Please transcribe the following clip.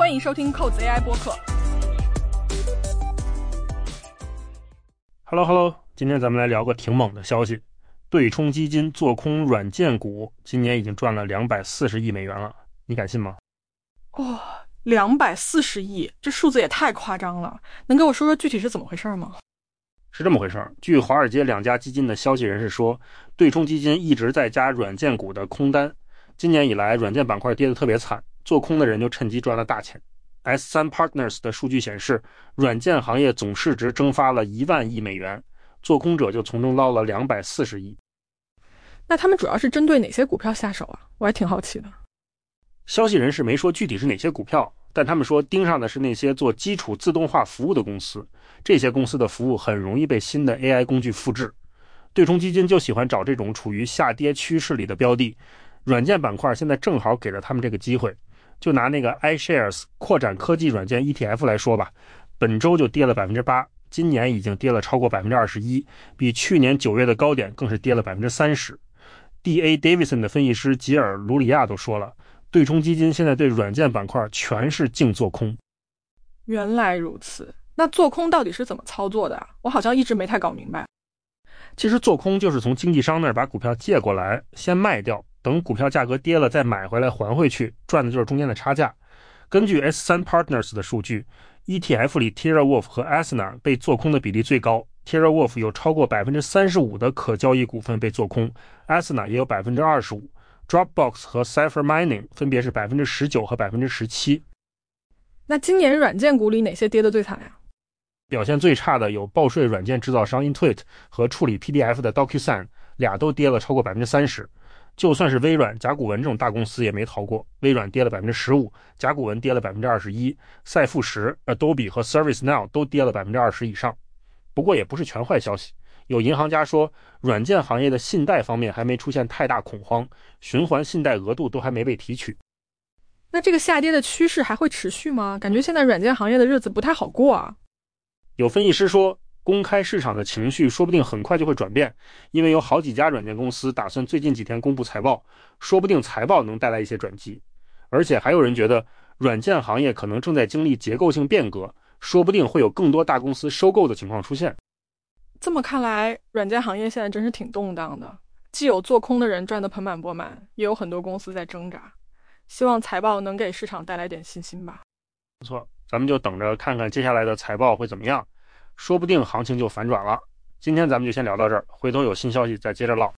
欢迎收听扣子 AI 播客。 Hello， 今天咱们来聊个挺猛的消息，对冲基金做空软件股，今年已经赚了240亿美元了，你敢信吗 ？240亿，这数字也太夸张了，能给我说说具体是怎么回事吗？ 是这么回事，据华尔街2家基金的消息人士说，对冲基金一直在加软件股的空单，今年以来软件板块跌得特别惨，做空的人就趁机赚了大钱。S3 Partners 的数据显示，软件行业总市值蒸发了1万亿美元，做空者就从中捞了240亿。 那他们主要是针对哪些股票下手啊？我还挺好奇的。 消息人士没说具体是哪些股票，但他们说盯上的是那些做基础自动化服务的公司，这些公司的服务很容易被新的 AI 工具复制。对冲基金就喜欢找这种处于下跌趋势里的标的，软件板块现在正好给了他们这个机会。就拿那个 iShares 扩展科技软件 ETF 来说吧，本周就跌了 8%， 今年已经跌了超过 21%， 比去年9月的高点更是跌了 30%。 DA Davidson 的分析师吉尔卢里亚都说了，对冲基金现在对软件板块全是净做空。 原来如此，那做空到底是怎么操作的啊？我好像一直没太搞明白。 其实做空就是从经纪商那儿把股票借过来，先卖掉，等股票价格跌了再买回来还回去，赚的就是中间的差价。根据 S3 Partners 的数据， ETF 里 TeraWulf 和 Asana 被做空的比例最高， TeraWulf 有超过 35% 的可交易股份被做空， Asana 也有 25%， Dropbox 和 Cipher Mining 分别是 19% 和 17%。 那今年软件股里哪些跌得最惨呀？ 表现最差的有报税软件制造商 Intuit 和处理 PDF 的 DocuSign， 俩都跌了超过 30%。 就算是微软、甲骨文这种大公司也没逃过，微软跌了 15%， 甲骨文跌了 21%， 赛富时、Adobe 和 ServiceNow 都跌了 20% 以上。不过也不是全坏消息，有银行家说软件行业的信贷方面还没出现太大恐慌，循环信贷额度都还没被提取。 那这个下跌的趋势还会持续吗？感觉现在软件行业的日子不太好过啊。 有分析师说，公开市场的情绪说不定很快就会转变，因为有好几家软件公司打算最近几天公布财报，说不定财报能带来一些转机。而且还有人觉得软件行业可能正在经历结构性变革，说不定会有更多大公司收购的情况出现。 这么看来，软件行业现在真是挺动荡的，既有做空的人赚得盆满钵满，也有很多公司在挣扎。希望财报能给市场带来点信心吧。 不错，咱们就等着看看接下来的财报会怎么样，说不定行情就反转了。今天咱们就先聊到这儿，回头有新消息再接着唠。